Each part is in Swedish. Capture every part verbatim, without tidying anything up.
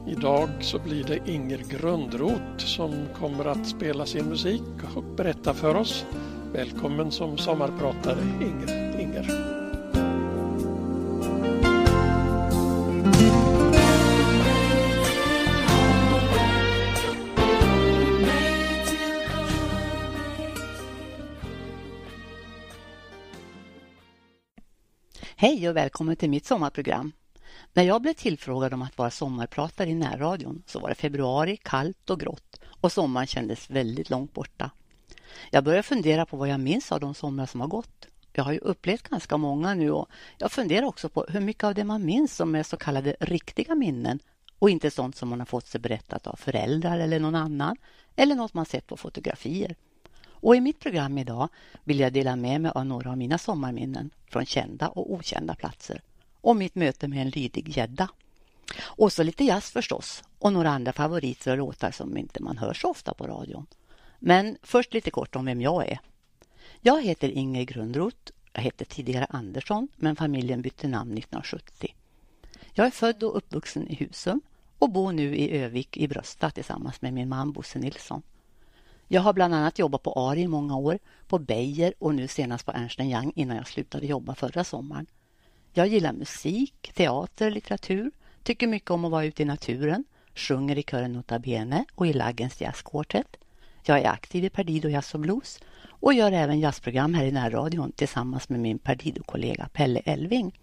Idag så blir det Inger Grundroth som kommer att spela sin musik och berätta för oss. Välkommen som sommarpratare, Inger. Inger. Hej och välkommen till mitt sommarprogram. När jag blev tillfrågad om att vara sommarpratare i närradion så var det februari, kallt och grått och sommaren kändes väldigt långt borta. Jag började fundera på vad jag minns av de somrar som har gått. Jag har ju upplevt ganska många nu och jag funderar också på hur mycket av det man minns som är så kallade riktiga minnen och inte sånt som man har fått sig berättat av föräldrar eller någon annan eller något man sett på fotografier. Och i mitt program idag vill jag dela med mig av några av mina sommarminnen från kända och okända platser. Och mitt möte med en lydig gädda. Och så lite jazz förstås. Och några andra favoriter och låtar som inte man hör så ofta på radion. Men först lite kort om vem jag är. Jag heter Inger Grundroth. Jag heter tidigare Andersson men familjen bytte namn nittonhundrasjuttio. Jag är född och uppvuxen i Husum och bor nu i Övik i Brösta tillsammans med min man Bosse Nilsson. Jag har bland annat jobbat på Ari i många år, på Beijer och nu senast på Ernst and Young innan jag slutade jobba förra sommaren. Jag gillar musik, teater, litteratur, tycker mycket om att vara ute i naturen, sjunger i kören Nota Bene och i Laggens jazzkvartett. Jag är aktiv i Perdido Jazz och Blues och gör även jazzprogram här i närradion tillsammans med min Perdido-kollega Pelle Elving.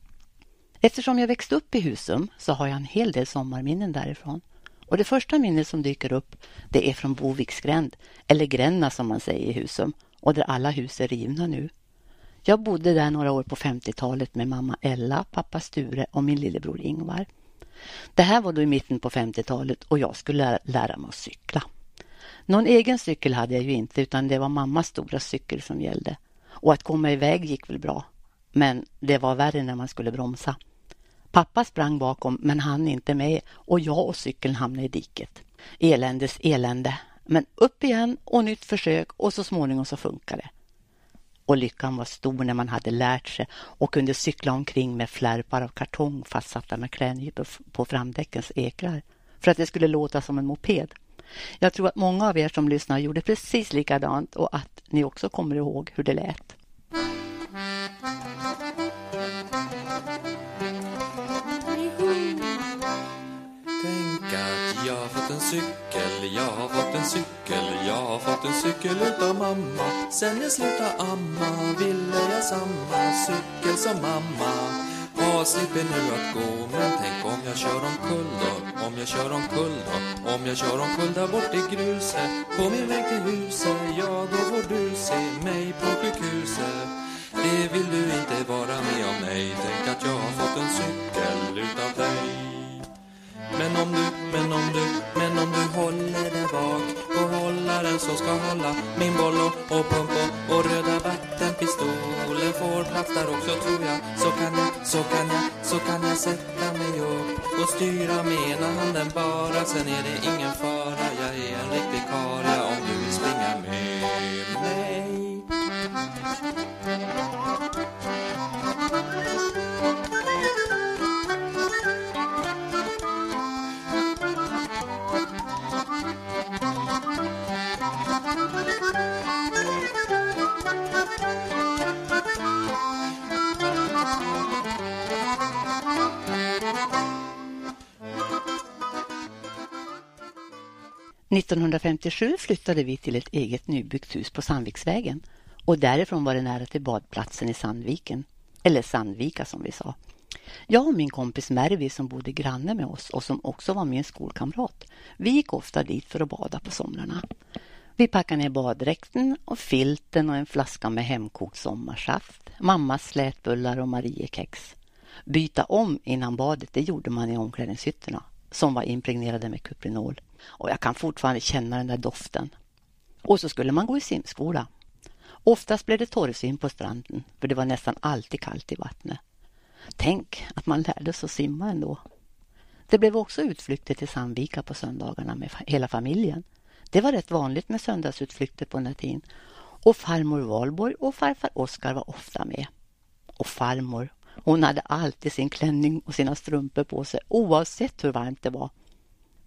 Eftersom jag växte upp i Husum så har jag en hel del sommarminnen därifrån. Och det första minnet som dyker upp det är från Boviksgränd, eller Gränna som man säger i Husum, och där alla hus är rivna nu. Jag bodde där några år på femtiotalet med mamma Ella, pappa Sture och min lillebror Ingvar. Det här var då i mitten på femtiotalet och jag skulle lära mig att cykla. Någon egen cykel hade jag ju inte utan det var mammas stora cykel som gällde. Och att komma iväg gick väl bra, men det var värre när man skulle bromsa. Pappa sprang bakom men han inte med och jag och cykeln hamnade i diket. Eländes elände. Men upp igen och nytt försök och så småningom så funkade det. Och lyckan var stor när man hade lärt sig och kunde cykla omkring med flärpar av kartong fastsatta med klädnypor på framdäckens ekrar. För att det skulle låta som en moped. Jag tror att många av er som lyssnar gjorde precis likadant och att ni också kommer ihåg hur det lät. Jag har fått en cykel, jag har fått en cykel, jag har fått en cykel utav mamma. Sen jag slutade amma ville jag samma cykel som mamma. Och slipper nu att gå, men tänk om jag kör omkull då, om jag kör omkull då, om jag kör omkull där bort i gruset. På min väg till huset, ja då får du se mig på sjukhuset. Det vill du inte vara med om mig, tänk att jag har fått en cykel utav dig. Men om du, men om du, men om du håller den bak och håller den så ska hålla min boll och, och pump och, och röda vattenpistolen får plats där också tror jag. Så kan jag, så kan jag, så kan jag sätta mig upp och styra med ena handen bara. Sen är det ingen fara, jag är en riktig karl om du vill springa med mig. nittonhundrafemtiosju flyttade vi till ett eget nybyggt hus på Sandviksvägen och därifrån var det nära till badplatsen i Sandviken, eller Sandvika som vi sa. Jag och min kompis Mervi som bodde granne med oss och som också var min skolkamrat, vi gick ofta dit för att bada på somrarna. Vi packade ner baddräkten och filten och en flaska med hemkokt sommarsaft, mammas slätbullar och Mariekex. Byta om innan badet, det gjorde man i omklädningshytterna som var impregnerade med kuprinol. Och jag kan fortfarande känna den där doften. Och så skulle man gå i simskola. Oftast blev det torrsim på stranden, för det var nästan alltid kallt i vattnet. Tänk att man lärde sig att simma ändå. Det blev också utflykter till Sandvika på söndagarna med hela familjen. Det var rätt vanligt med söndagsutflykter på den här tiden. Och farmor Valborg och farfar Oskar var ofta med. Och farmor, hon hade alltid sin klänning och sina strumpor på sig oavsett hur varmt det var.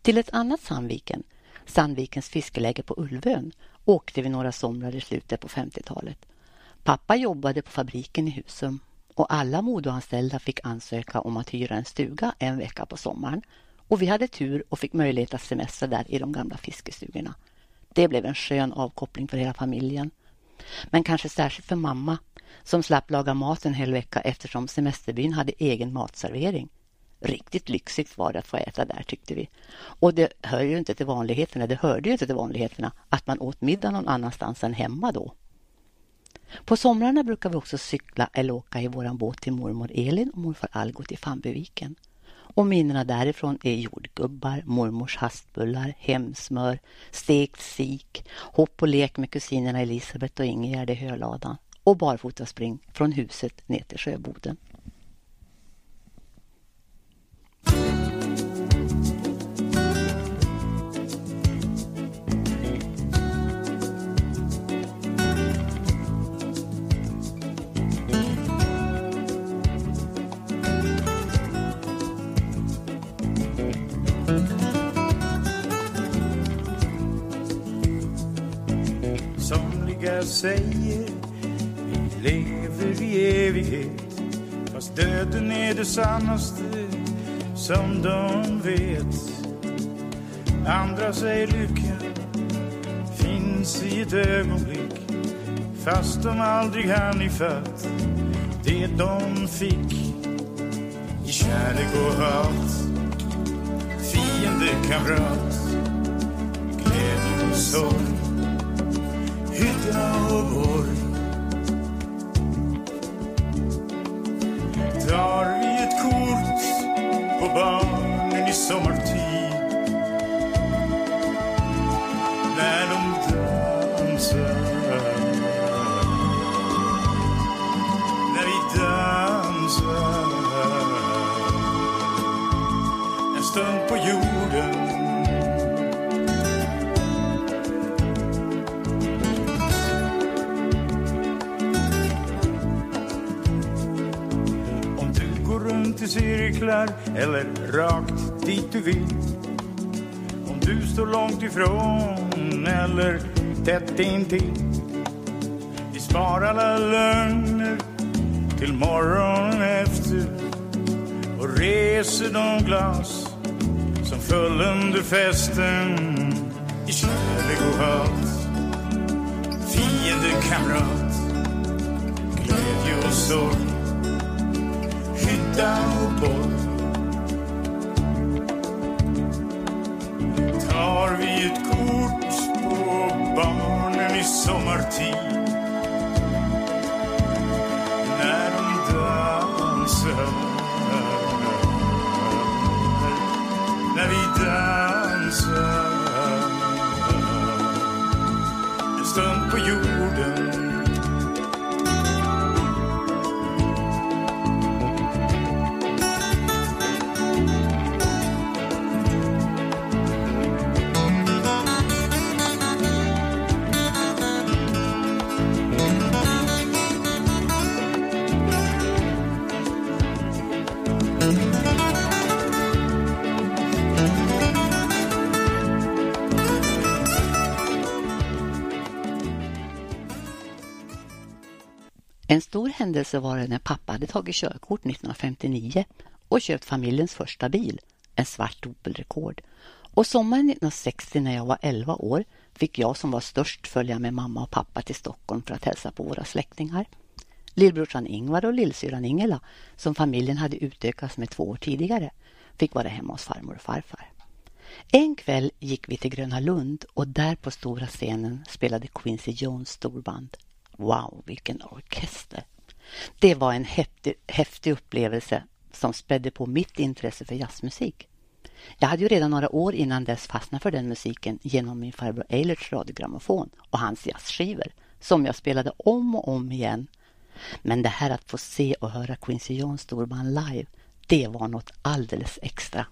Till ett annat Sandviken, Sandvikens fiskeläge på Ulvön, åkte vi några somrar i slutet på femtiotalet. Pappa jobbade på fabriken i Husum och alla Modoanställda fick ansöka om att hyra en stuga en vecka på sommaren. Och vi hade tur och fick möjlighet att semestra där i de gamla fiskestugorna. Det blev en skön avkoppling för hela familjen. Men kanske särskilt för mamma som slapp laga mat en hel vecka eftersom semesterbyn hade egen matservering. Riktigt lyxigt var det att få äta där, tyckte vi. Och det hör ju inte till vanligheterna, det hörde ju inte till vanligheterna att man åt middag någon annanstans än hemma då. På somrarna brukar vi också cykla eller åka i våran båt till mormor Elin och morfar Algot i Fambyviken. Och minnena därifrån är jordgubbar, mormors hastbullar, hemsmör, stekt sik, hopp och lek med kusinerna Elisabeth och Ingegärd i höladan och barfotaspring från huset ner till sjöboden. Somliga säger vi lever i evighet, fast döden är det sannaste som de vet. Andra säger lycka finns i ett ögonblick, fast de aldrig hann ifatt det de fick i kärlek och hat, fiende, kamrat, glädje och sorg, hytta och borg. Tar vi ett kort på barnen i sommartid när de dansar, när vi dansar en stund på jorden. I cirklar eller rakt dit du vill, om du står långt ifrån eller tätt intill. Vi sparar alla lögner till morgonen efter och reser de glas som föll under festen i kärlek och hat, fiende, kamrat, glädje och sorg, hytta och borg. Tar vi ett kort på barnen i sommartid när de dansar, när vi dansar en stund på jorden. En stor händelse var det när pappa hade tagit körkort nittonhundrafemtionio och köpt familjens första bil, en svart Opel-rekord. Och sommaren nittonhundrasextio när jag var elva år fick jag som var störst följa med mamma och pappa till Stockholm för att hälsa på våra släktingar. Lillbrorsan Ingvar och lillsyran Ingela, som familjen hade utökats med två år tidigare, fick vara hemma hos farmor och farfar. En kväll gick vi till Gröna Lund och där på stora scenen spelade Quincy Jones storband. Wow, vilken orkester! Det var en häftig, häftig upplevelse som spädde på mitt intresse för jazzmusik. Jag hade ju redan några år innan dess fastnat för den musiken genom min farbror Eilerts radiogrammofon och hans jazzskivor som jag spelade om och om igen. Men det här att få se och höra Quincy Jones storband live, det var något alldeles extra.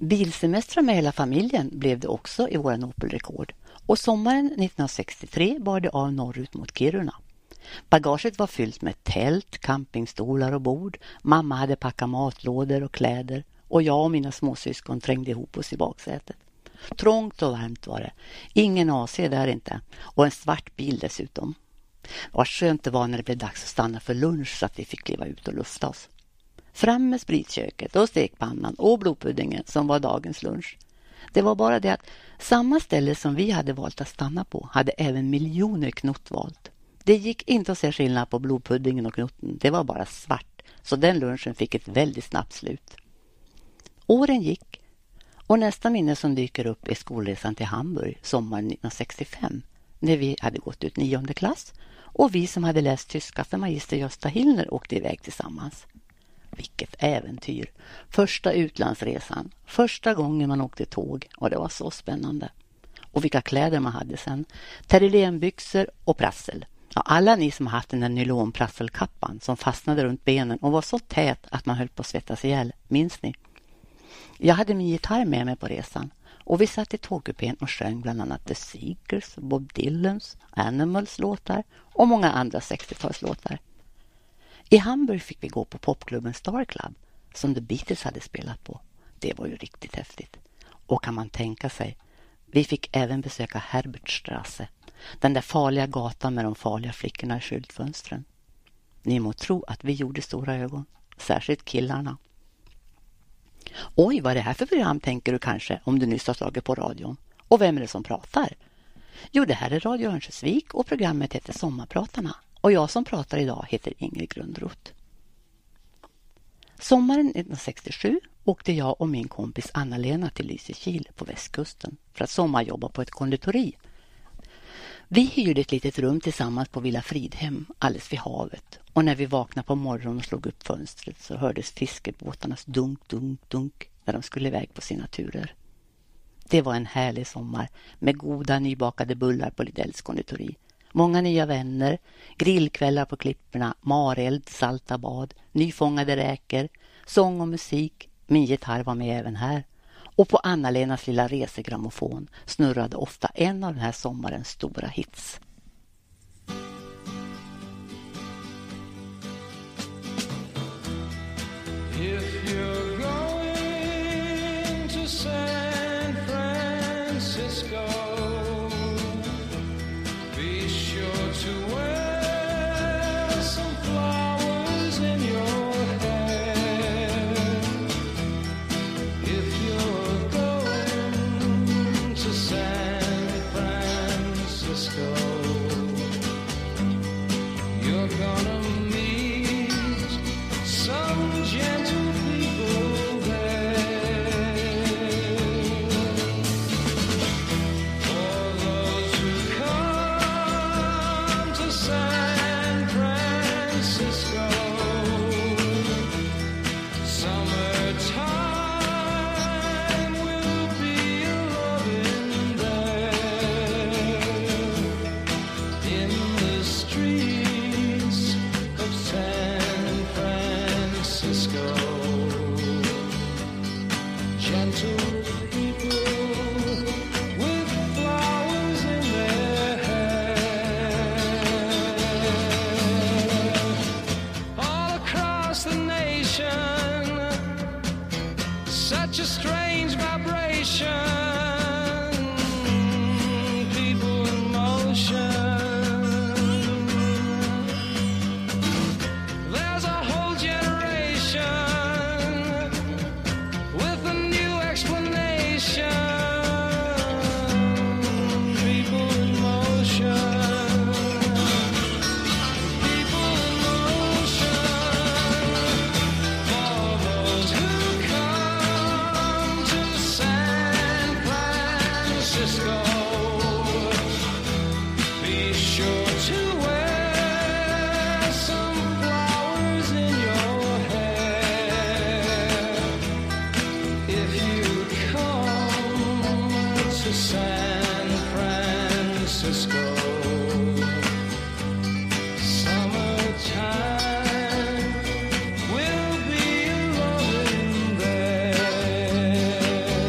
Bilsemestrar med hela familjen blev det också i våran Opel-rekord. Och sommaren nittonhundrasextiotre bar det av norrut mot Kiruna. Bagaget var fyllt med tält, campingstolar och bord. Mamma hade packat matlådor och kläder. Och jag och mina småsyskon trängde ihop oss i baksätet. Trångt och varmt var det. Ingen A C där inte. Och en svart bil dessutom. Vad skönt det var när det blev dags att stanna för lunch så att vi fick kliva ut och lufta oss. Fram med spritköket och stekpannan och blodpuddingen som var dagens lunch. Det var bara det att samma ställe som vi hade valt att stanna på hade även miljoner knott valt. Det gick inte att se skillnad på blodpuddingen och knotten. Det var bara svart. Så den lunchen fick ett väldigt snabbt slut. Åren gick. Och nästa minne som dyker upp är skolresan till Hamburg sommaren nittonhundrasextiofem. När vi hade gått ut nionde klass. Och vi som hade läst tyska för magister Gösta Hillner åkte iväg tillsammans. Vilket äventyr. Första utlandsresan. Första gången man åkte tåg. Och det var så spännande. Och vilka kläder man hade sen. Terrylenbyxor och prassel. Ja, alla ni som har haft den där nylonprasselkappan som fastnade runt benen och var så tät att man höll på att svettas ihjäl. Minns ni? Jag hade min gitarr med mig på resan. Och vi satt i tågkupén och sjöng bland annat The Seekers, Bob Dylans, Animals låtar och många andra sextiotalslåtar. I Hamburg fick vi gå på popklubben Star Club som The Beatles hade spelat på. Det var ju riktigt häftigt. Och kan man tänka sig, vi fick även besöka Herbertstrasse, den där farliga gatan med de farliga flickorna i skyltfönstren. Ni må tro att vi gjorde stora ögon, särskilt killarna. Oj, vad är det här för program tänker du kanske om du nyss har slagit på radion? Och vem är det som pratar? Jo, det här är Radio Örnsköldsvik och programmet heter Sommarpratarna. Och jag som pratar idag heter Ingrid Grundroth. Sommaren nittonhundrasextiosju åkte jag och min kompis Anna-Lena till Lysekil på västkusten för att sommarjobba på ett konditori. Vi hyrde ett litet rum tillsammans på Villa Fridhem alldeles vid havet. Och när vi vaknade på morgonen och slog upp fönstret så hördes fiskebåtarnas dunk, dunk, dunk när de skulle iväg på sina turer. Det var en härlig sommar med goda nybakade bullar på Lidells konditori. Många nya vänner, grillkvällar på klipporna, mareld, salta bad, nyfångade räkor, sång och musik. Min gitarr var med även här. Och på Anna-Lenas lilla resegrammofon snurrade ofta en av den här sommarens stora hits. If you're going to San Francisco, be sure to wear some flowers in your hair. If you're going to San Francisco, you're gonna meet some gentle people there. For those who come to San Francisco, summertime will be a-loving there. In the streets of San Francisco, gentle people with flowers in their hair. All across the nation, such a strange vibration, people in motion. There's a whole generation with a new explanation. People in motion. People in motion. For those who come to San Francisco, be sure to wear some flowers in your hair. If you come to San Francisco, summertime will be a-loving there.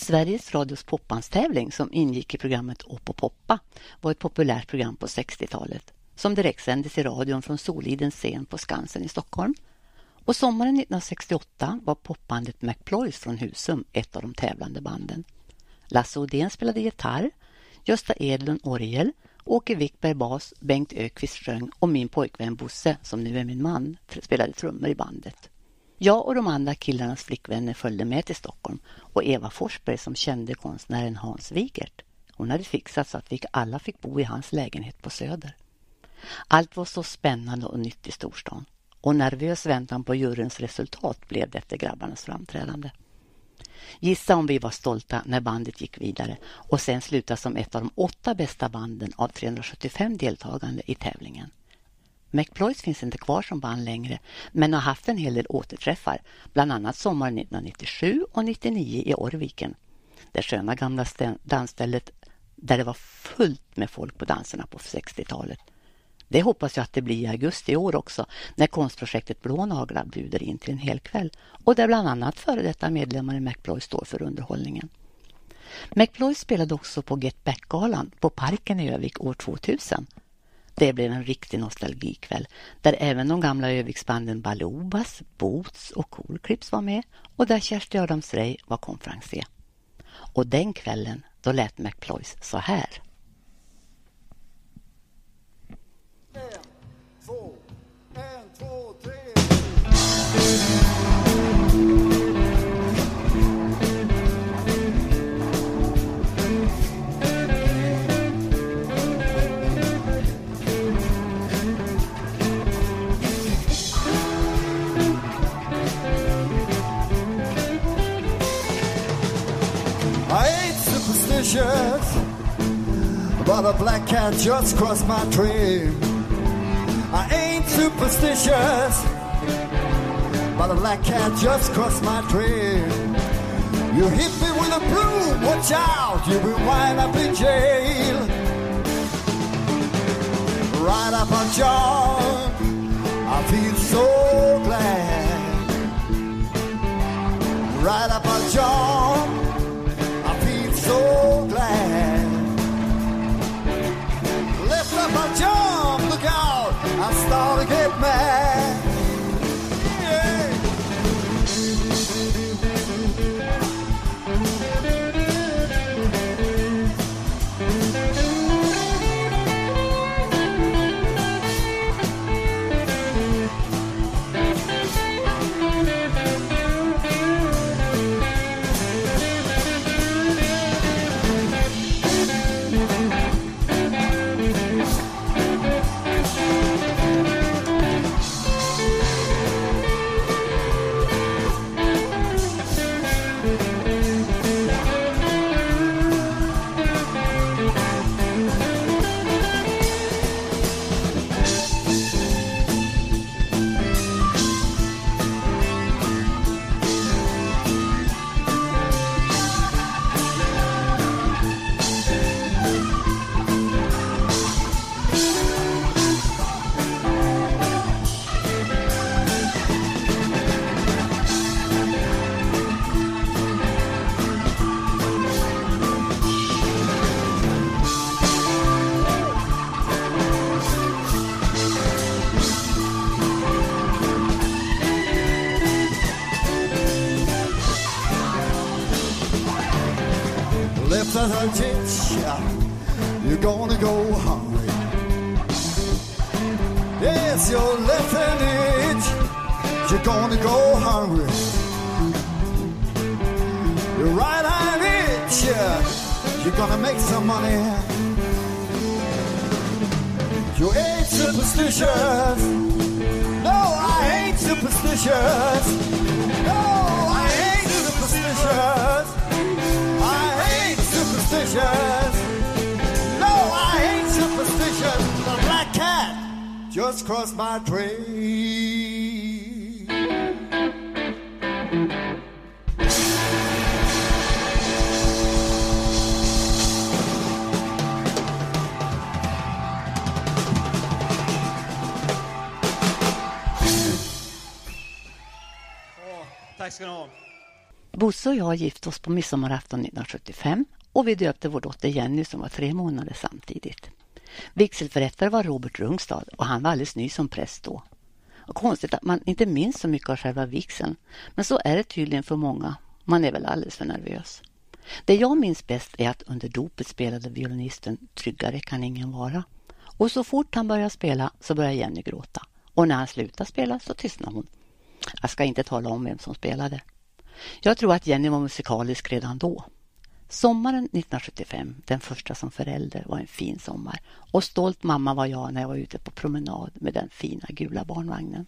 Sveriges Radios popbandstävling som ingick i programmet Upp och poppa var ett populärt program på sextiotalet som direktsändes i radion från Solidens scen på Skansen i Stockholm. Och sommaren nittonhundrasextioåtta var popbandet McPloys från Husum ett av de tävlande banden. Lasse Odén spelade gitarr, Gösta Edlund orgel, Åke Wickberg bas, Bengt Ökvist sjöng och min pojkvän Bosse, som nu är min man, spelade trummor i bandet. Jag och de andra killarnas flickvänner följde med till Stockholm och Eva Forsberg som kände konstnären Hans Wigert. Hon hade fixat så att vi alla fick bo i hans lägenhet på Söder. Allt var så spännande och nytt i storstan. Och nervös väntan på juryns resultat blev det efter grabbarnas framträdande. Gissa om vi var stolta när bandet gick vidare och sen slutade som ett av de åtta bästa banden av trehundrasjuttiofem deltagande i tävlingen. McPloys finns inte kvar som band längre men har haft en hel del återträffar, bland annat sommaren nittonhundranittiosju och nittionio i Orviken. Det sköna gamla dansstället där det var fullt med folk på danserna på sextiotalet. Det hoppas jag att det blir i augusti i år också när konstprojektet Blå Naglar bjuder in till en hel kväll och där bland annat före detta medlemmar i McPloy står för underhållningen. McPloy spelade också på Get Back-galan på Parken i Övik år tvåtusen. Det blev en riktig nostalgikväll där även de gamla Öviksbanden Balobas, Boots och Cool Clips var med och där Kersti Adams Rey var konferencier. Och den kvällen då lät McPloys så här. En, två, en, två, tre. I ain't superstitious, but a black cat just crossed my trail. I ain't superstitious, but a black cat just crossed my trail. You hit me with a broom, watch out, you will wind up in jail. Right up on John, I feel so glad. Right up on John, I feel so glad. Lift up on John, look out, I start to get mad. Yeah. You're gonna go hungry. Yes, your left hand itch. You're gonna go hungry. Your right hand itch. You're gonna make some money. You ain't superstitious. No, I ain't superstitious. No, I ain't superstitious. I ain't superstitious. No, I ain't superstitious. The black cat just crossed my trail. Tack ska ni ha. Bosse och jag gifte oss på midsommarafton nittonhundrasjuttiofem och vi döpte vår dotter Jenny som var tre månader samtidigt. Vigselförrättare var Robert Rungstad och han var alldeles ny som präst då. Och konstigt att man inte minns så mycket av själva vigseln, men så är det tydligen för många. Man är väl alldeles för nervös. Det jag minns bäst är att under dopet spelade violinisten Tryggare kan ingen vara. Och så fort han började spela så började Jenny gråta. Och när han slutade spela så tystnade hon. Jag ska inte tala om vem som spelade. Jag tror att Jenny var musikalisk redan då. Sommaren nittonhundrasjuttiofem, den första som förälder, var en fin sommar. Och stolt mamma var jag när jag var ute på promenad med den fina gula barnvagnen.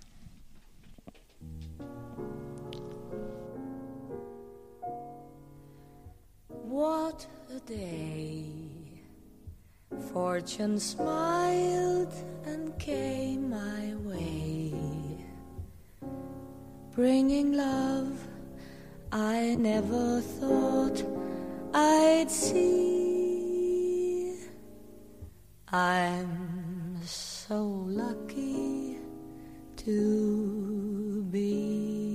What a day. Fortune smiled and came my way, bringing love I never thought I'd see. I'm so lucky to be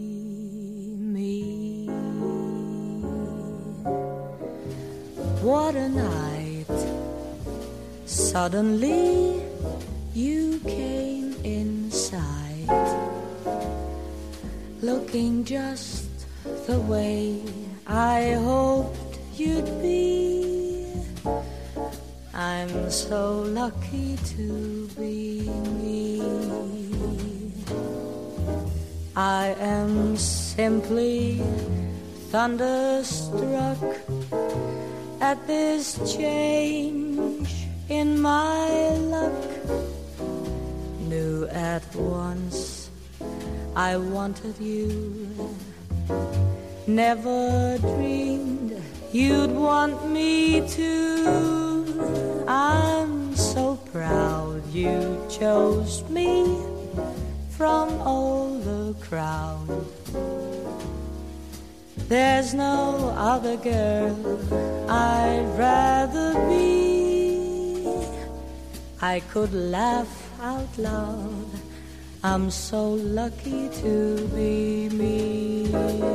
me. What a night. Suddenly you came in sight, looking just the way I hoped you'd be. I'm so lucky to be me. I am simply thunderstruck at this change in my luck. Knew at once I wanted you, never dreamed you'd want me to. I'm so proud you chose me from all the crowd. There's no other girl I'd rather be. I could laugh out loud. I'm so lucky to be me.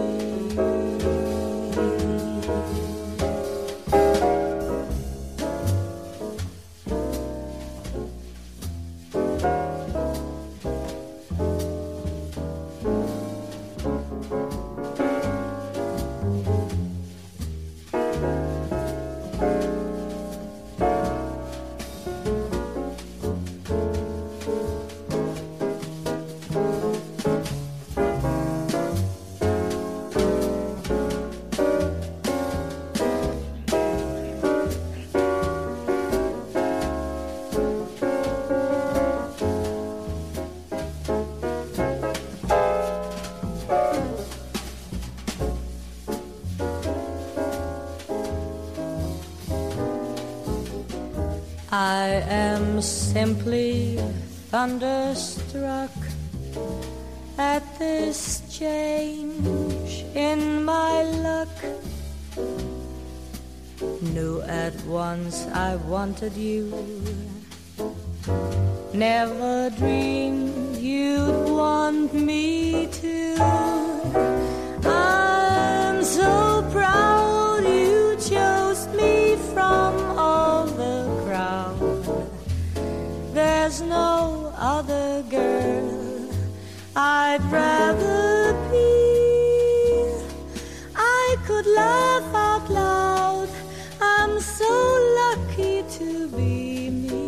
I am simply thunderstruck at this change in my luck. Knew at once I wanted you, never dreamed you'd want me to. I'm so proud you chose me from all the crowd. There's no other girl I'd rather be. I could laugh out loud. I'm so lucky to be me.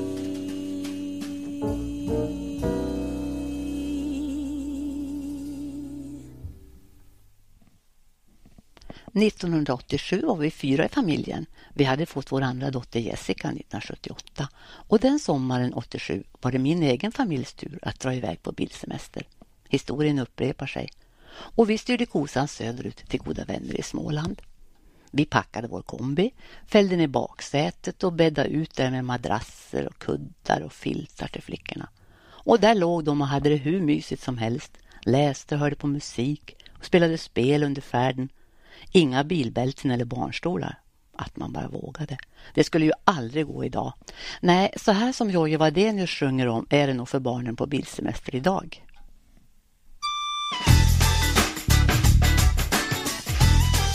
nittonhundraåttiosju var vi fyra i familjen. Vi hade fått vår andra dotter Jessica nittonhundrasjuttioåtta. Och den sommaren åttiosju var det min egen familjs tur att dra iväg på bilsemester. Historien upprepar sig. Och vi styrde kosan söderut till goda vänner i Småland. Vi packade vår kombi, fällde ner baksätet och bäddade ut där med madrasser och kuddar och filtar till flickorna. Och där låg de och hade det hur mysigt som helst. Läste och hörde på musik och spelade spel under färden. Inga bilbälten eller barnstolar. Att man bara vågade. Det skulle ju aldrig gå idag. Nej, så här som Jojje Wadenius sjunger om är det nog för barnen på bilsemester idag.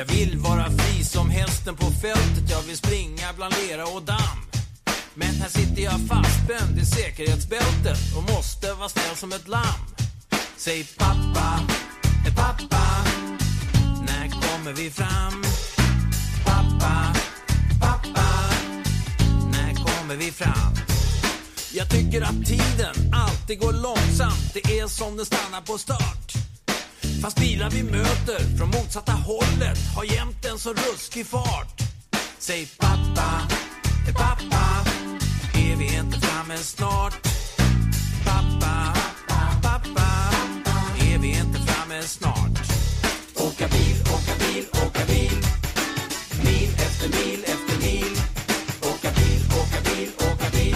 Jag vill vara fri som hästen på fältet. Jag vill springa bland lera och damm. Men här sitter jag fastspänd i säkerhetsbältet och måste vara snäll som ett lamm. Säg pappa, eh, pappa, när kommer vi fram? Pappa, pappa, när kommer vi fram? Jag tycker att tiden alltid går långsamt. Det är som den stannar på start. Fast bilar vi möter från motsatta hållet har jämt en så ruskig fart. Säg pappa, eh, pappa, är vi inte framme snart? Pappa, pappa, är vi inte framme snart? Åka bil, åka bil, åka bil. Mil efter mil efter mil. Åka bil, åka bil, åka bil.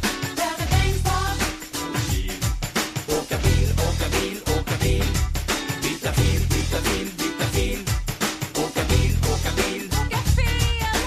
Åka bil, åka bil, åka bil. Byta fil, byta fil, byta fil. Åka bil, åka bil. Åka fel!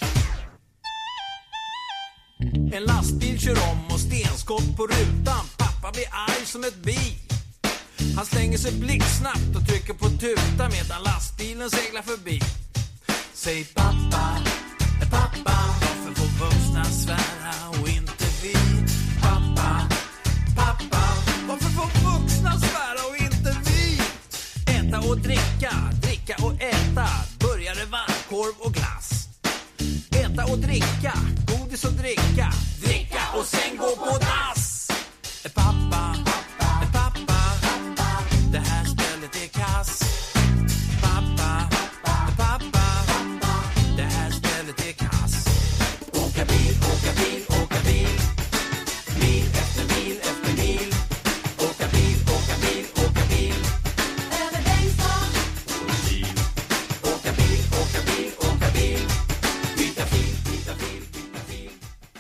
En lastbil kör om och stenskott på rutan. Pappa blir arg som ett bi. Han slänger sig blixtsnabbt och trycker på tuta medan lastbilen seglar förbi. Säg pappa, eh, pappa, varför får vuxna svära och inte vi? Pappa, pappa, varför får vuxna svära och inte vi? Äta och dricka, dricka och äta, burgare, varmkorv och glass. Äta och dricka, godis och dricka, dricka och sen gå på dass. Eh, pappa, eh, pappa, det här stället är kass. Pappa, eh, pappa, det här stället är kass. Åka bil, åka bil, åka bil. Mil efter mil efter mil. Åka bil, åka bil, åka bil. Över Bengtsson. Åka bil, åka bil, åka bil. Byta fil, byta fil, byta fil.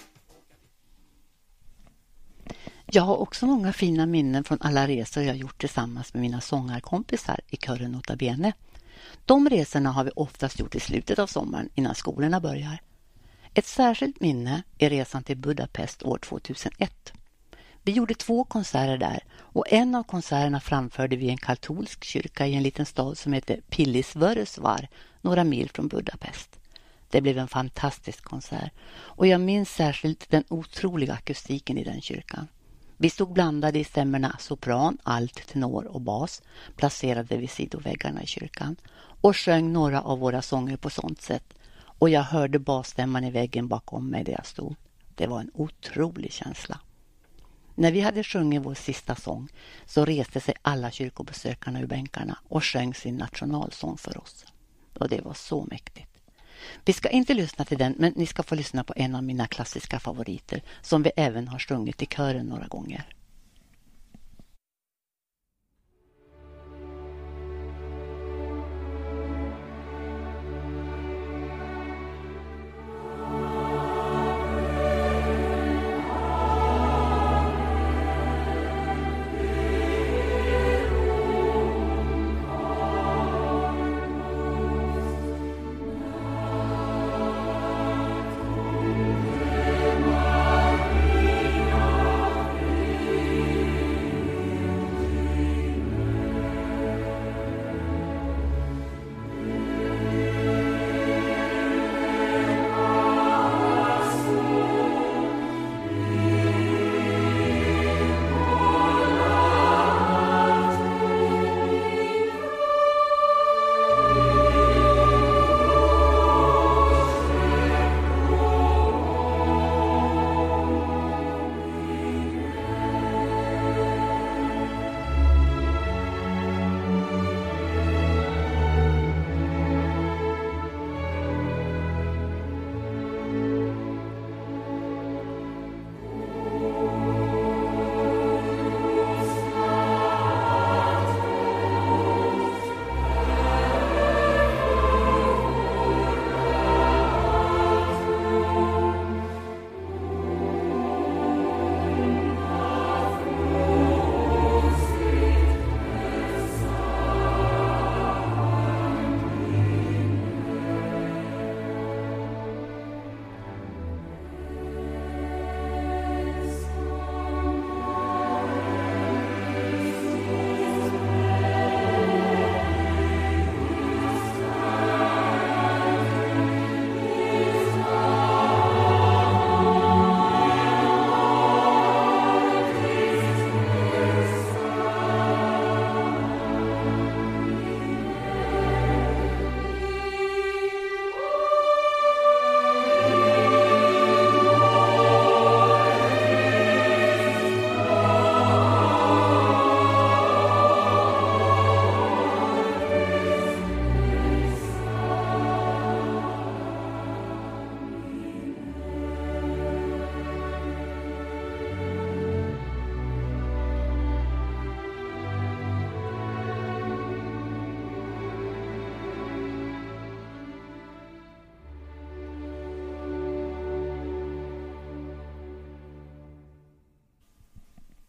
Jag har också många fina minnen från alla resor jag gjort tillsammans med mina sångarkompisar i kören Nota Bene. De resorna har vi oftast gjort i slutet av sommaren innan skolorna börjar. Ett särskilt minne är resan till Budapest år tvåtusenett. Vi gjorde två konserter där och en av konserterna framförde vi i en katolsk kyrka i en liten stad som heter Pillisvörösvar, några mil från Budapest. Det blev en fantastisk konsert och jag minns särskilt den otroliga akustiken i den kyrkan. Vi stod blandade i stämmorna sopran, alt, tenor och bas placerade vid sidoväggarna i kyrkan och sjöng några av våra sånger på sånt sätt och jag hörde basstämman i väggen bakom mig där jag stod. Det var en otrolig känsla. När vi hade sjungit vår sista sång så reste sig alla kyrkobesökarna ur bänkarna och sjöng sin nationalsång för oss. Och det var så mäktigt. Vi ska inte lyssna till den, men ni ska få lyssna på en av mina klassiska favoriter som vi även har sjungit i kören några gånger. Maria,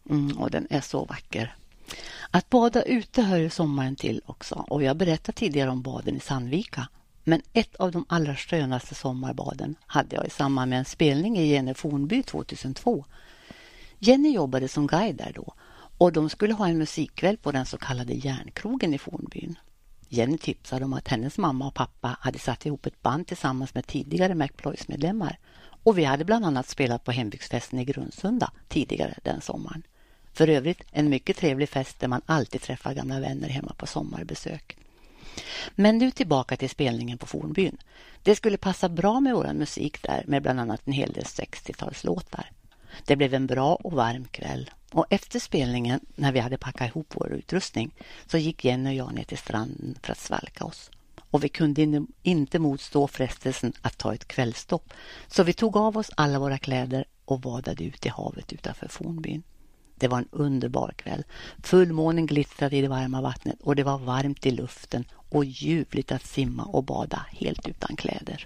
Mm, och den är så vacker. Att bada ute hör ju sommaren till också. Och jag berättade tidigare om baden i Sandvika. Men ett av de allra skönaste sommarbaden hade jag i samband med en spelning i Gene Fornby tjugohundratvå. Jenny jobbade som guide där då. Och de skulle ha en musikkväll på den så kallade Järnkrogen i Fornbyn. Jenny tipsade om att hennes mamma och pappa hade satt ihop ett band tillsammans med tidigare McPloys-medlemmar. Och vi hade bland annat spelat på hembygdsfesten i Grundsunda tidigare den sommaren. För övrigt en mycket trevlig fest där man alltid träffar gamla vänner hemma på sommarbesök. Men nu tillbaka till spelningen på Fornbyn. Det skulle passa bra med vår musik där med bland annat en hel del sextiotalslåtar. Det blev en bra och varm kväll. Och efter spelningen, när vi hade packat ihop vår utrustning, så gick Jenny och jag ner till stranden för att svalka oss. Och vi kunde inte motstå frestelsen att ta ett kvällstopp. Så vi tog av oss alla våra kläder och vadade ut i havet utanför Fornbyn. Det var en underbar kväll. Fullmånen glittrade i det varma vattnet och det var varmt i luften och ljuvligt att simma och bada helt utan kläder.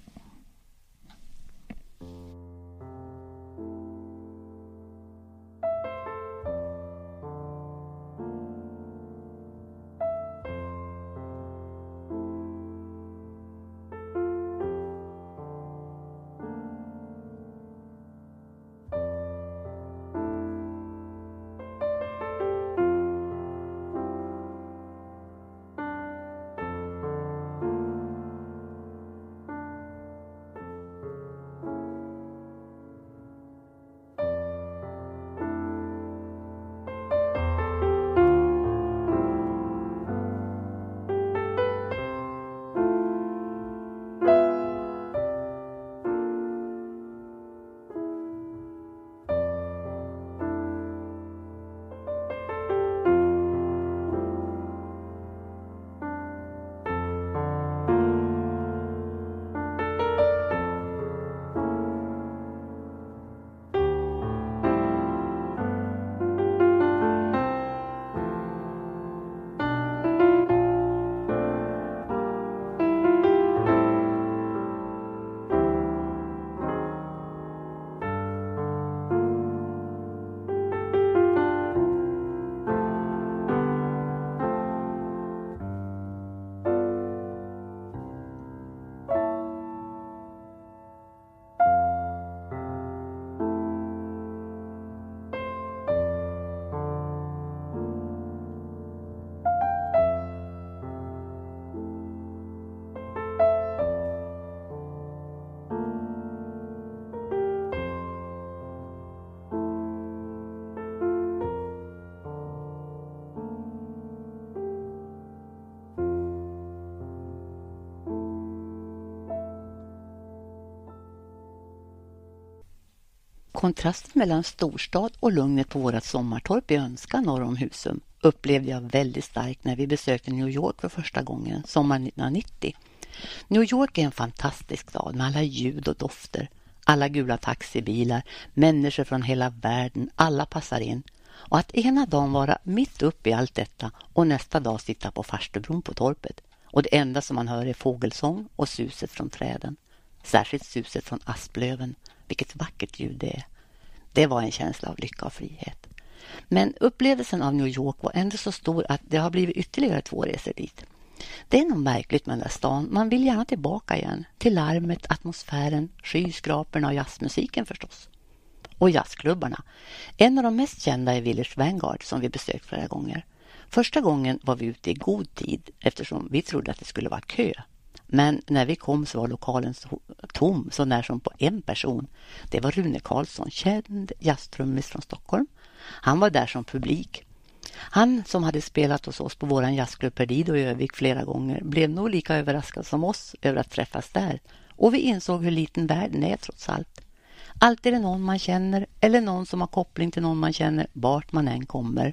Kontrasten mellan storstad och lugnet på vårat sommartorp i Önska norr om Husum upplevde jag väldigt starkt när vi besökte New York för första gången, sommaren nittonhundranittio. New York är en fantastisk stad med alla ljud och dofter, alla gula taxibilar, människor från hela världen, alla passar in. Och att ena dagen vara mitt upp i allt detta och nästa dag sitta på Farstubron på torpet. Och det enda som man hör är fågelsång och suset från träden. Särskilt suset från asplöven, vilket vackert ljud det är. Det var en känsla av lycka och frihet. Men upplevelsen av New York var ändå så stor att det har blivit ytterligare två resor dit. Det är nog märkligt med den där stan. Man vill gärna tillbaka igen. Till larmet, atmosfären, skyskraporna och jazzmusiken förstås. Och jazzklubbarna. En av de mest kända är Village Vanguard som vi besökt flera gånger. Första gången var vi ute i god tid eftersom vi trodde att det skulle vara kö. Men när vi kom så var lokalen så tom, så när som på en person. Det var Rune Karlsson, känd jazztrummis från Stockholm. Han var där som publik. Han som hade spelat hos oss på våran jazzklubb Perdido i Övik flera gånger blev nog lika överraskad som oss över att träffas där. Och vi insåg hur liten världen är trots allt. Alltid är det någon man känner eller någon som har koppling till någon man känner vart man än kommer.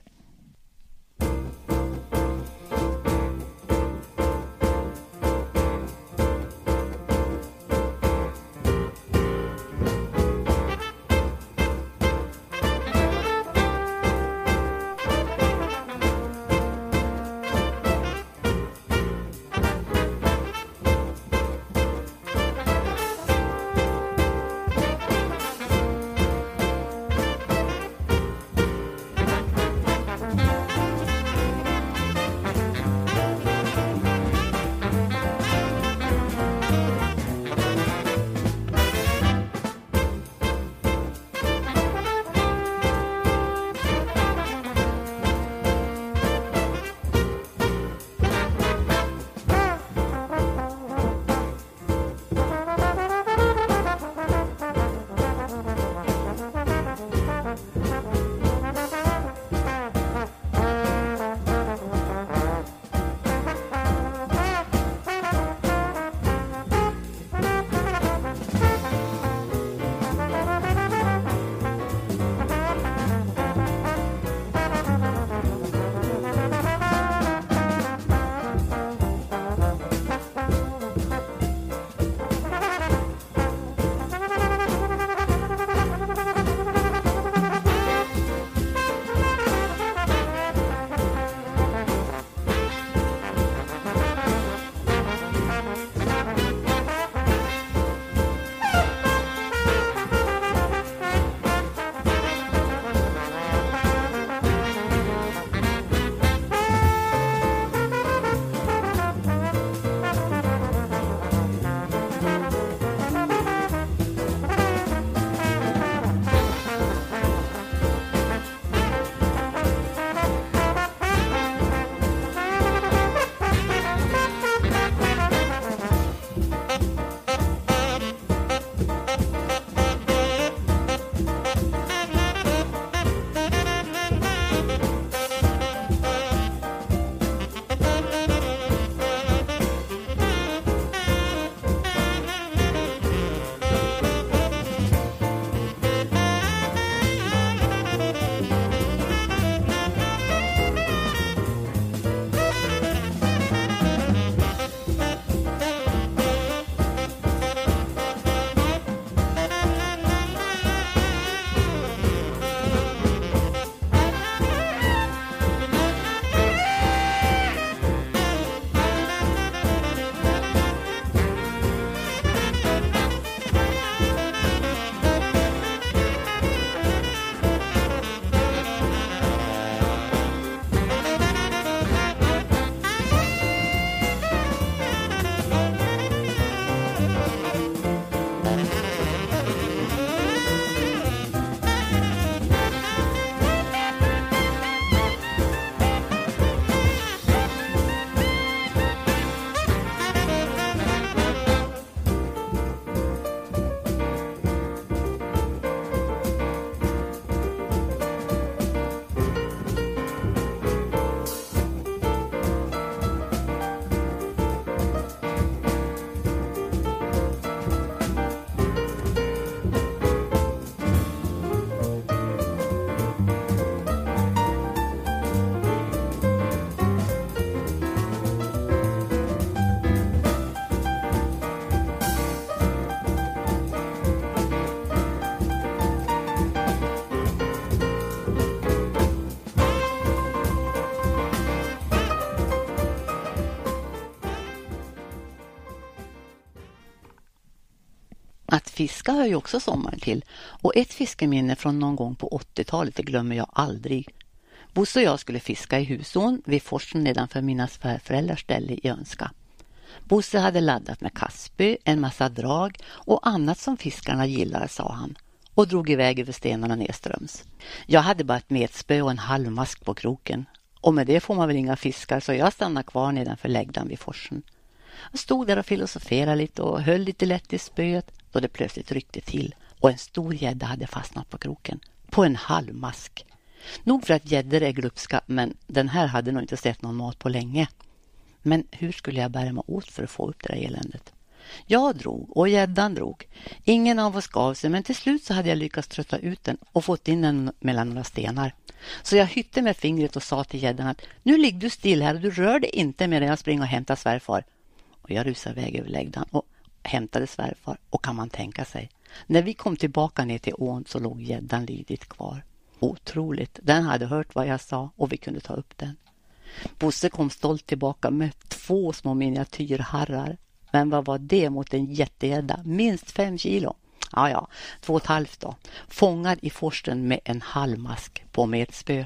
Att fiska hör ju också sommaren till, och ett fiskeminne från någon gång på åttiotalet det glömmer jag aldrig. Bosse och jag skulle fiska i Husån vid forsen nedanför mina svärföräldrars ställe i Önska. Bosse hade laddat med kastspö, en massa drag och annat som fiskarna gillar, sa han, och drog iväg över stenarna nedströms. Jag hade bara ett metspö och en halv mask på kroken, och med det får man väl inga fiskar, så jag stannade kvar nedanför läggdan vid forsen. Jag stod där och filosoferade lite och höll lite lätt i spöet då det plötsligt ryckte till och en stor gädda hade fastnat på kroken, på en halv mask. Nog för att gäddor är glupska, men den här hade nog inte sett någon mat på länge. Men hur skulle jag bära mig åt för att få upp det där eländet? Jag drog och gäddan drog. Ingen av oss gav sig, men till slut så hade jag lyckats trötta ut den och fått in den mellan några stenar. Så jag hytte med fingret och sa till gäddan att nu ligger du still här och du rör dig inte medan jag springer och hämtar svärfar. Och jag rusade iväg över läggdan och hämtade svärfar, och kan man tänka sig. När vi kom tillbaka ner till ån så låg gäddan lydigt kvar. Otroligt, den hade hört vad jag sa och vi kunde ta upp den. Bosse kom stolt tillbaka med två små miniatyrharrar. Men vad var det mot en jättegädda? Minst fem kilo. Ja, ja, två och ett halvt då. Fångad i forsten med en halvmask på metspö.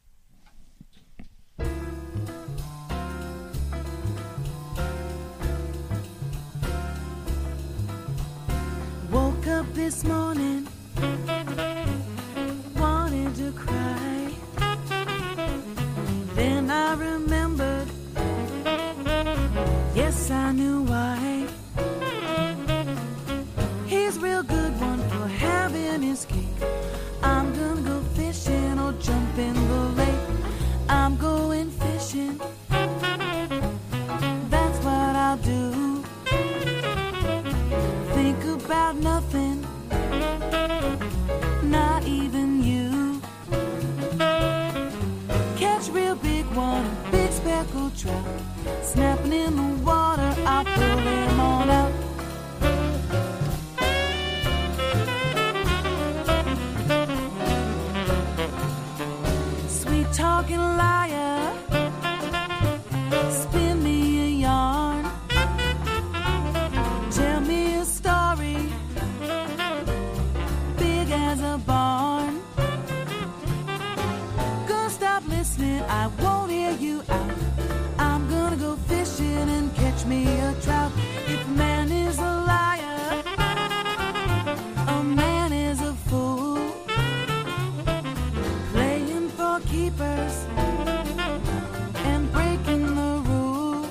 Woke up this morning, wanted to cry. Then I remembered, yes, I knew why. He's real good one for having his cake. I'm gonna go fishing or jump in the lake. I'm going fishing, that's what I'll do. Think about nothing, not even you. Catch real big one, big speckled trout, snapping in the water, I'll pull him on out. Sweet talking liar, spin me a yarn. Tell me a story, big as a barn. Gonna stop listening, I won't hear you out. I'm gonna go fishing and catch me a trout. If man is a liar, a man is a fool. Playing for keepers and breaking the rule.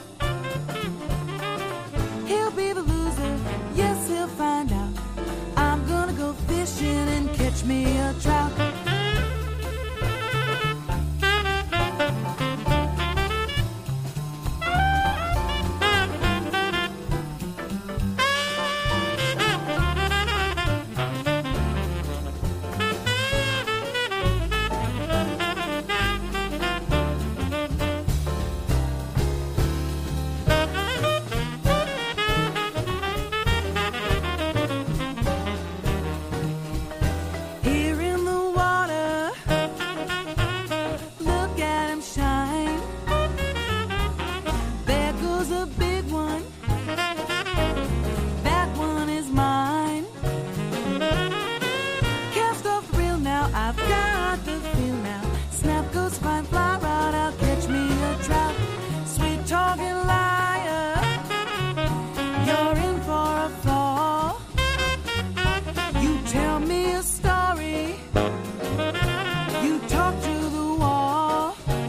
He'll be the loser, yes, he'll find out. I'm gonna go fishing and catch me a trout. Here in the water, look at him shine. There goes a big one, that one is mine. Cast off the reel now, I've got the feel now. Snap goes fine, fly right out, catch me a trout. Sweet talking liar, you're in for a fall. You tell me a story, you talk to the wall.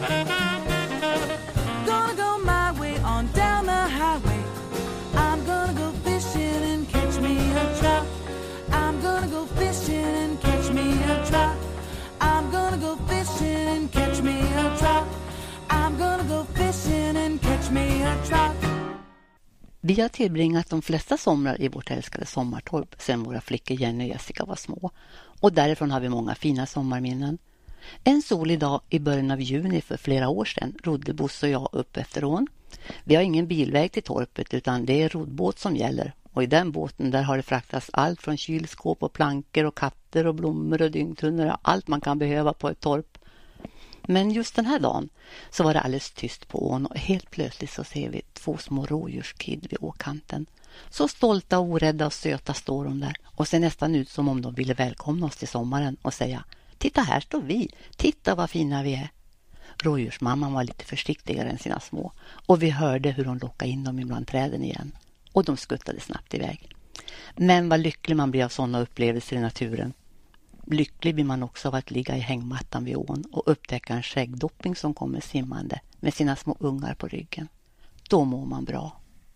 Gonna go my way on down the highway. I'm gonna go fishing and catch me a trout. I'm gonna go fishing and catch me a trout. I'm gonna go fishing and catch me a trout. I'm gonna go fishing and catch me a trout. Vi har tillbringat de flesta somrar i vårt älskade sommartorp sedan våra flickor Jenny och Jessica var små. Och därifrån har vi många fina sommarminnen. En solig dag i början av juni för flera år sedan rodde Bosse och jag upp efter ån. Vi har ingen bilväg till torpet utan det är roddbåt som gäller. Och i den båten där har det fraktats allt från kylskåp och plankor och katter och blommor och dyngtunnor och allt man kan behöva på ett torp. Men just den här dagen så var det alldeles tyst på ån och helt plötsligt så ser vi två små rådjurskid vid åkanten. Så stolta, orädda och söta står de där och ser nästan ut som om de ville välkomna oss till sommaren och säga: titta, här står vi, titta vad fina vi är. Rådjursmamman var lite försiktigare än sina små och vi hörde hur hon lockade in dem ibland träden igen och de skuttade snabbt iväg. Men vad lycklig man blir av sådana upplevelser i naturen. Lycklig blir man också av att ligga i hängmattan vid ån och upptäcka en skäggdopping som kommer simmande med sina små ungar på ryggen. Då mår man bra.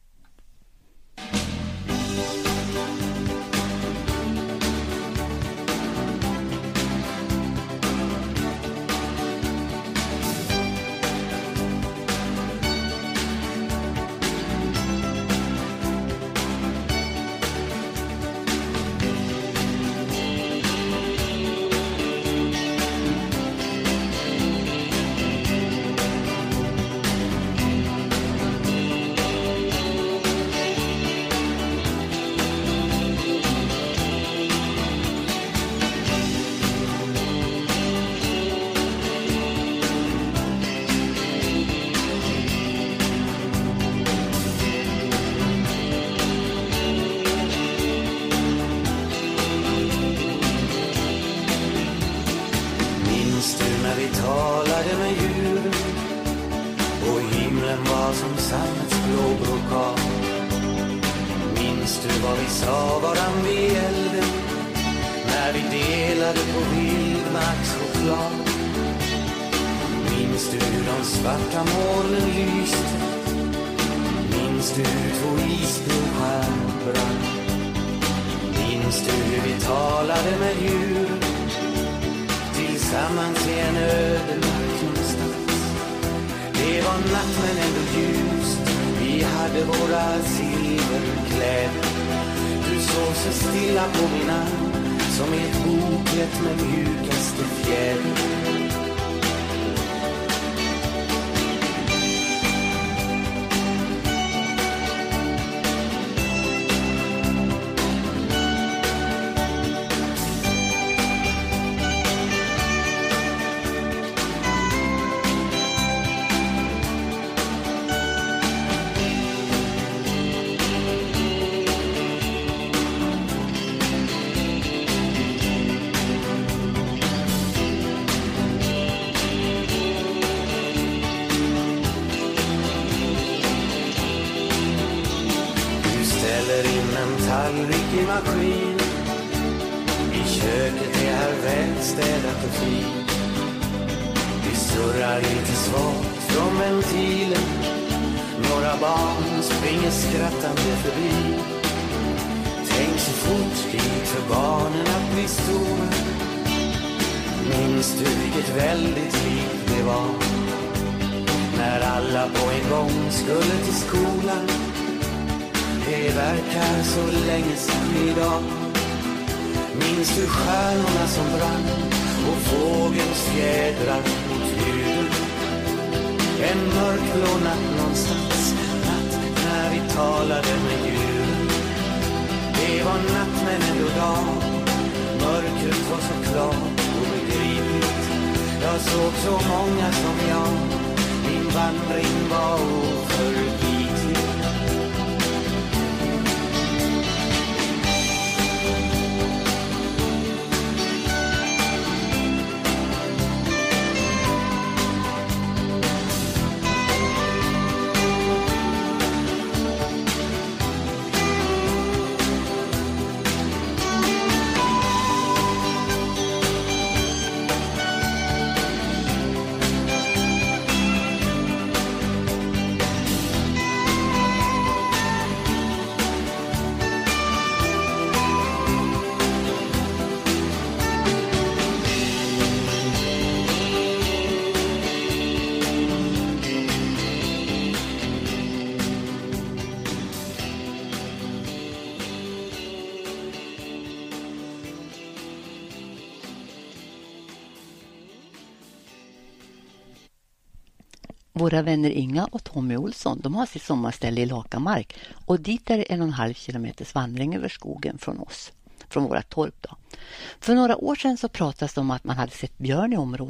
Våra vänner Inga och Tommy Olsson, de har sitt sommarställe i Lakamark och dit är det en och en halv kilometers vandring över skogen från oss, från våra torp då. För några år sedan så pratades det om att man hade sett björn i området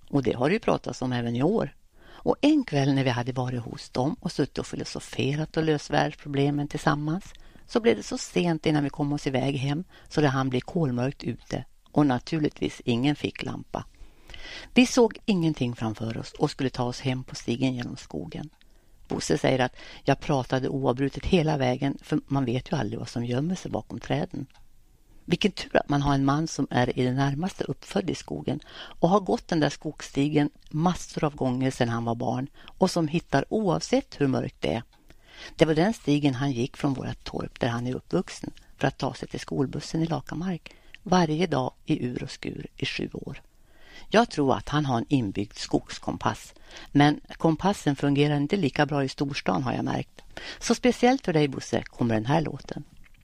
Och det har ju pratats om även i år. Och en kväll när vi hade varit hos dem och suttit och filosoferat och löst världsproblemen tillsammans, så blev det så sent innan vi kom oss iväg hem så det hann bli kolmörkt ute. Och naturligtvis ingen ficklampa. Vi såg ingenting framför oss och skulle ta oss hem på stigen genom skogen. Bosse säger att jag pratade oavbrutet hela vägen, för man vet ju aldrig vad som gömmer sig bakom träden. Vilken tur att man har en man som är i det närmaste uppfödd i skogen och har gått den där skogsstigen massor av gånger sedan han var barn och som hittar oavsett hur mörkt det är. Det var den stigen han gick från våra torp där han är uppvuxen för att ta sig till skolbussen i Lakamark varje dag i ur och skur i sju år. Jag tror att han har en inbyggd skogskompass, men kompassen fungerar inte lika bra i storstan har jag märkt. Så speciellt för dig Bosse kommer den här låten.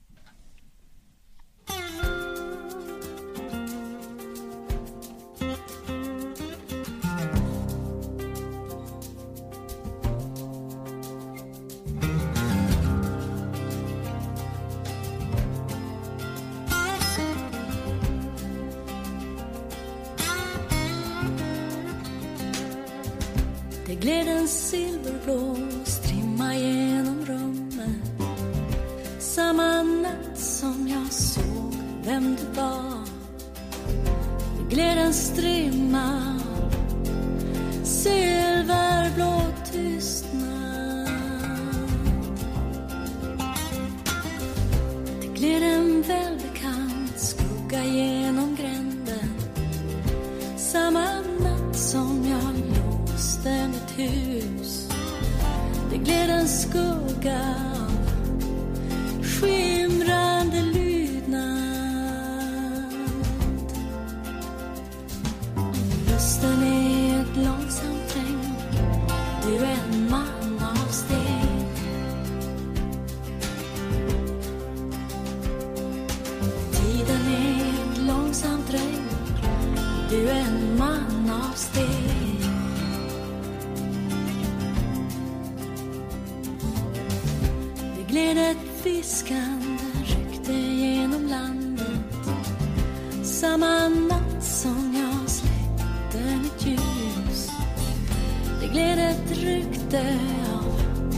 Det gled en silverblå strimma genom rummet. Samma natt som jag såg vem du var. Det gled en strimma silverblå tystnad. Det gled en välbekant skugga genom gränden. Samma natt som jag låste mitt hus. Det gled en skugga av skimrande lydnad. Lusten är ett långsamt regn. Du är en man av sten. Tiden är ett långsamt regn. Du är en man av sten. Det gled ett viskande rykte genom landet. Samma natt som jag släckte mitt ljus. Det gled ett rykte av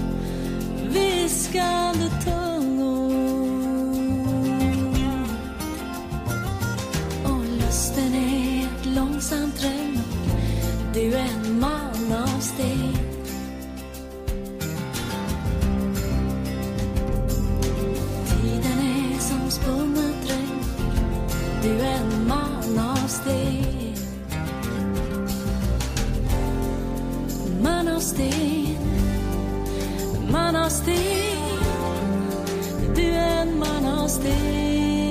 viskande tungor. Och lusten är ett långsamt regn. Du är en man av sten. Tiden är som spunnet regn. Du är en man av sten. Man av sten. Man av sten. Du är en man av sten.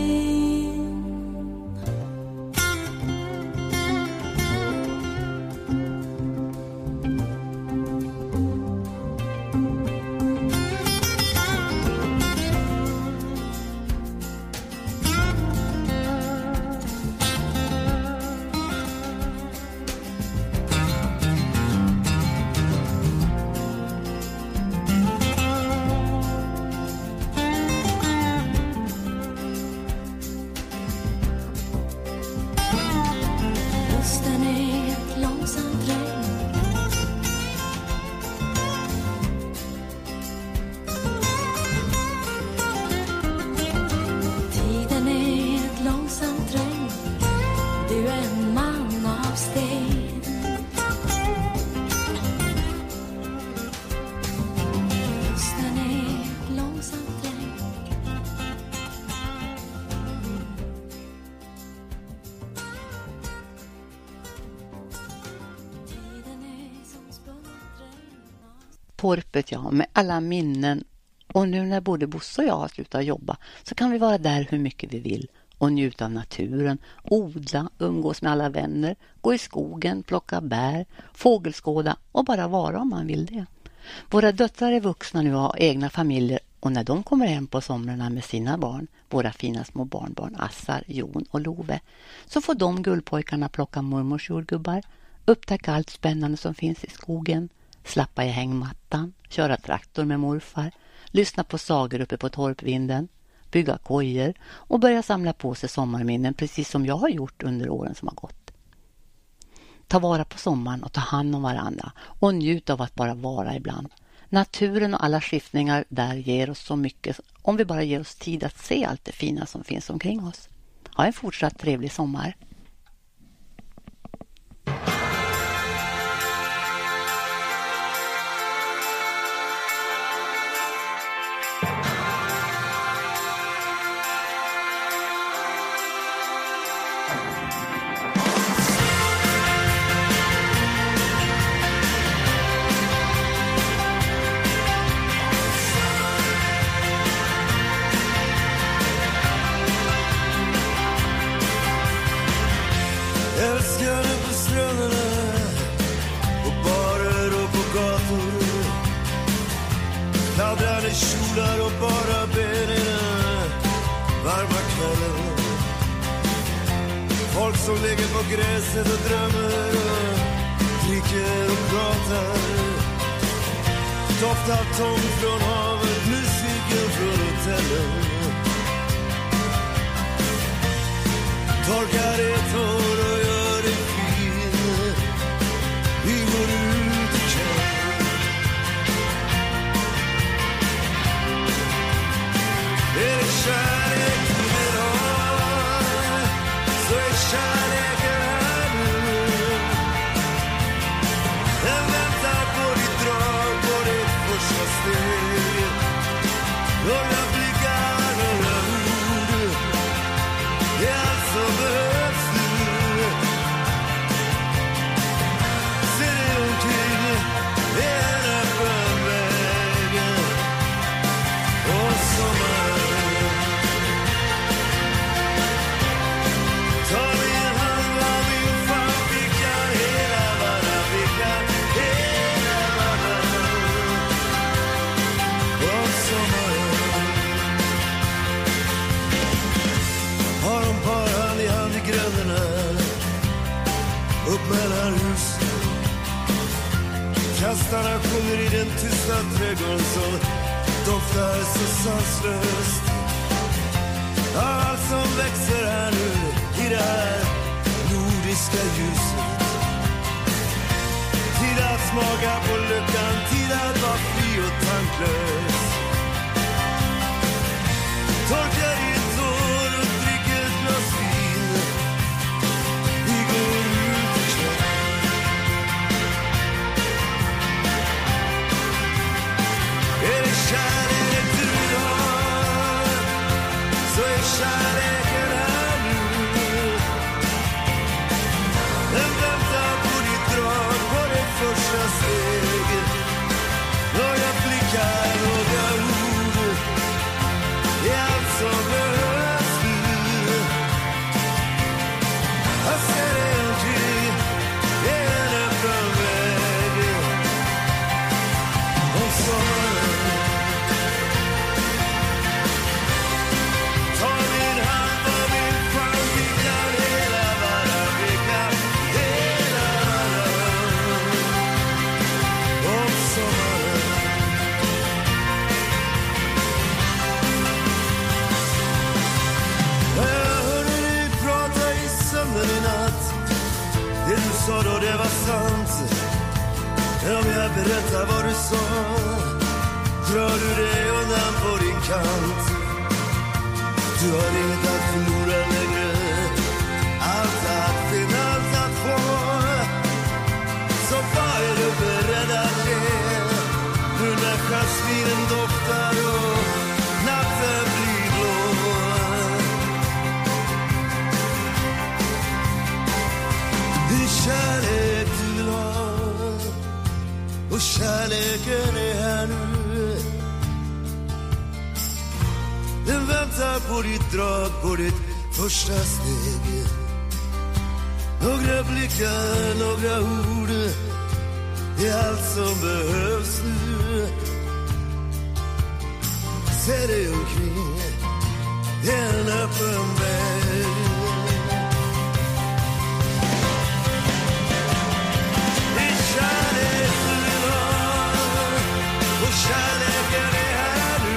Lusten är ett långsamt regn. Tiden är ett långsamt regn. Du är en man av sten. Lusten är ett långsamt regn. Tiden är som spunnet regn. Torpet, ja, med alla minnen. Och nu när både Bosse och jag har slutat jobba så kan vi vara där hur mycket vi vill och njuta av naturen, odla, umgås med alla vänner, gå i skogen, plocka bär, fågelskåda och bara vara om man vill det. Våra döttrar är vuxna nu och har egna familjer och när de kommer hem på somrarna med sina barn, våra fina små barnbarn Assar, Jon och Love, så får de gullpojkarna plocka mormors jordgubbar, upptäcka allt spännande som finns i skogen, slappa i hängmattan, köra traktor med morfar, lyssna på sagor uppe på torpvinden, bygga kojer och börja samla på sig sommarminnen precis som jag har gjort under åren som har gått. Ta vara på sommaren och ta hand om varandra och njut av att bara vara ibland. Naturen och alla skiftningar där ger oss så mycket om vi bara ger oss tid att se allt det fina som finns omkring oss. Ha en fortsatt trevlig sommar. Kjolar och bara benen, varma kvällen. Folk som ligger på gräset och drömmer och dricker och pratar. Doftar tång från havet, musiken från hotellen. Torkar ett hår och gör det fin. Vi går ut ikväll. Är det kärlek du vill ha, så är kärleken här nu. Den väntar på ditt drag, på ditt första steg. Några blickar, några ord, det är allt som behövs nu. Se dig omkring, det är en öppen väg. Och sommar. Upp mellan husen. Kastarna sjunger i den tysta trädgården som doftar så sanslöst. Allt som växer här nu i det här nordiska ljuset. Tid att smaka på lyckan, tid att vara fri och tanklös. Torkar ditt hår och dricker ett glas vin. Vi går ut ikväll. Är det kärlek du vill ha, så är kärleken här nu. Den väntar på ditt drag, på det första steget. Några blickar, några ord, det är allt som behövs nu. Jag ser dig omkring, det är en öppen väg. Och sommaren, ta min hand och min famn. Vi kan hela varann, vi kan hela varann. Och sommaren, jag hörde dig prata i sömnen i natt. Det du sa då, det var sant. Men om jag berättar vad du sa, drar du dig undan på din kant. Du har inget att förlora längre, allt att finna, allt att få. Så vad är du beredd att ge, nu när jasminen doftar och natten blir blå. Det är kärlek du vill ha, och kärleken är här nu. Den väntar på ditt drag, på ditt första steg. Några blickar, några ord, det är allt som behövs nu. Se dig omkring, det är en öppen väg. Det är kärlek du vill ha, och kärleken är här nu.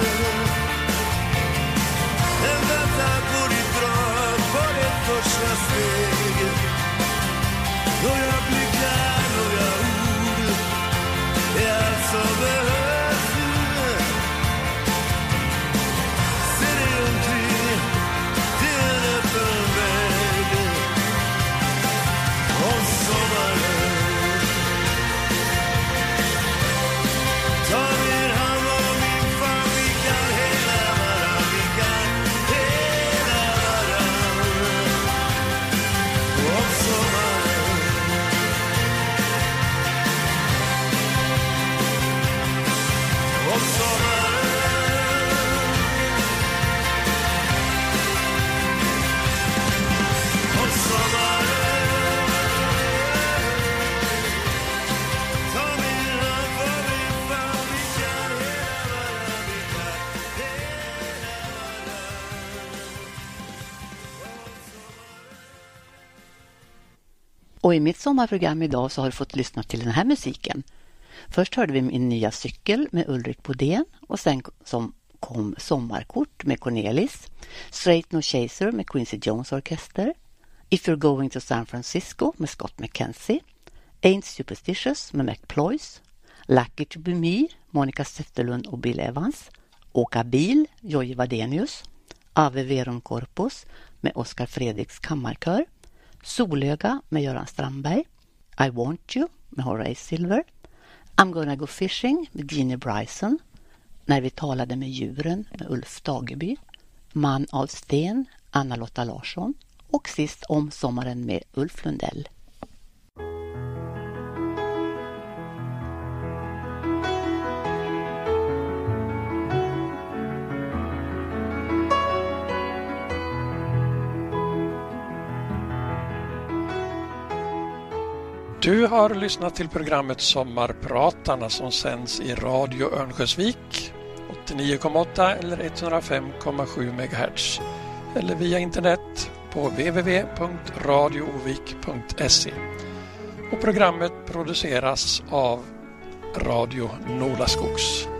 Den väntar på ditt drag, på ditt första steg. Några Och i mitt sommarprogram idag så har du fått lyssna till den här musiken. Först hörde vi Min nya cykel med Ulrik Bodén och sen som kom Sommarkort med Cornelis, Straight No Chaser med Quincy Jones Orkester, If You're Going to San Francisco med Scott McKenzie, Ain't Superstitious med McPloys, Lucky to Be Me, Monica Zetterlund och Bill Evans, Åka bil, Jojje Wadenius, Ave Verum Corpus med Oscar Fredriks kammarkör, Solöga med Göran Strandberg, I Want You med Horace Silver, I'm Gonna Go Fishing med Jeannie Bryson, När vi talade med djuren med Ulf Dageby, Man av sten, Anna-Lotta Larsson och sist Om sommaren med Ulf Lundell. Du har lyssnat till programmet Sommarpratarna som sänds i Radio Örnsköldsvik åttionio komma åtta eller etthundrafem komma sju megahertz eller via internet på w w w punkt radioovik punkt se. Och programmet produceras av Radio Nolaskogs.